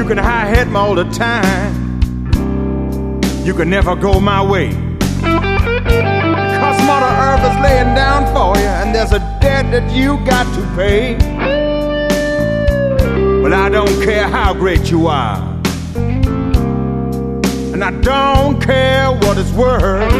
You can hi-hat me all the time. You can never go my way. Cause Mother Earth is laying down for you, and there's a debt that you got to pay. But I don't care how great you are, and I don't care what it's worth.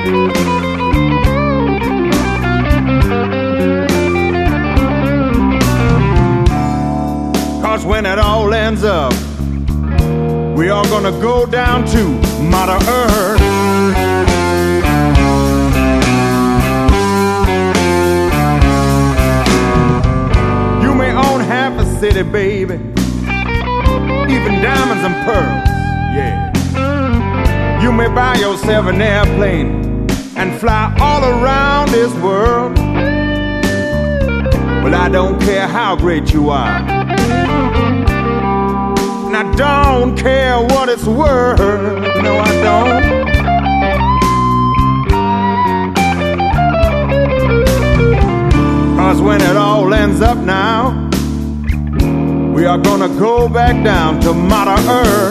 Cause when it all ends up, we are gonna go down to Mother Earth. You may own half a city, baby, even diamonds and pearls, yeah. You may buy yourself an airplane and fly all around this world. Well, I don't care how great you are, and I don't care what it's worth. No, I don't. Cause when it all ends up now, we are gonna go back down to Mother Earth.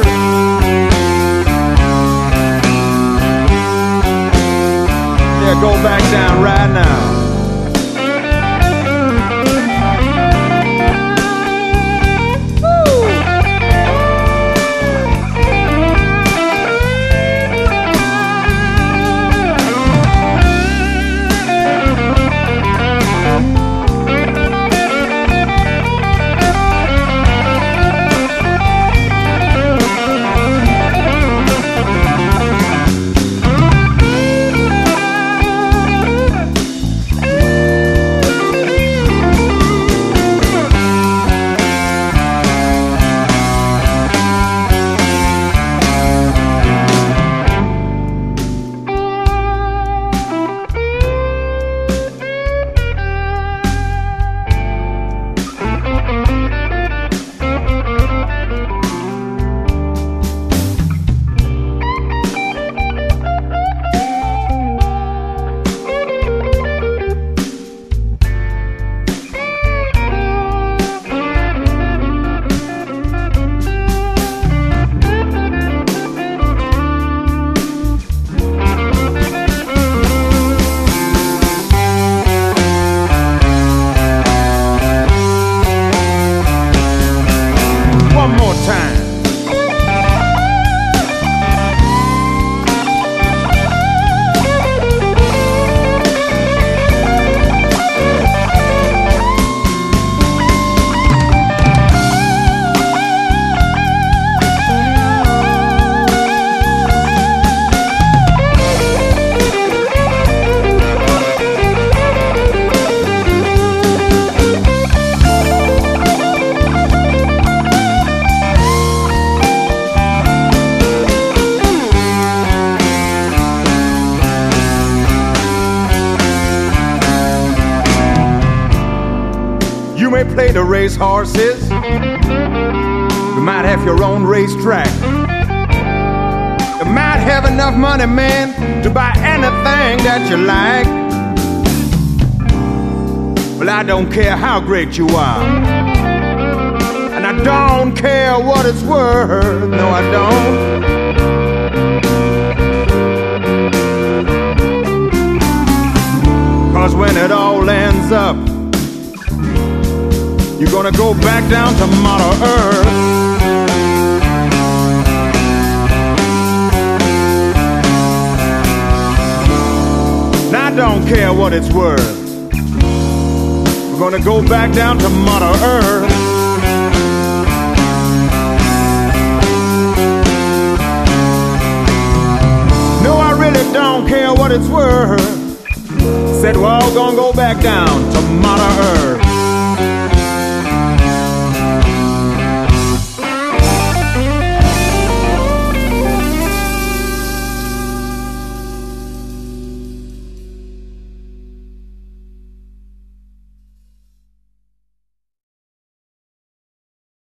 Yeah, go back down right now. You may play the race horses, you might have your own racetrack, you might have enough money, man, to buy anything that you like. Well, I don't care how great you are, and I don't care what it's worth. No, I don't. Cause when it all ends up, you're gonna go back down to Mother Earth. Now I don't care what it's worth. We're gonna go back down to Mother Earth. No, I really don't care what it's worth. Said we're all gonna go back down to Mother Earth.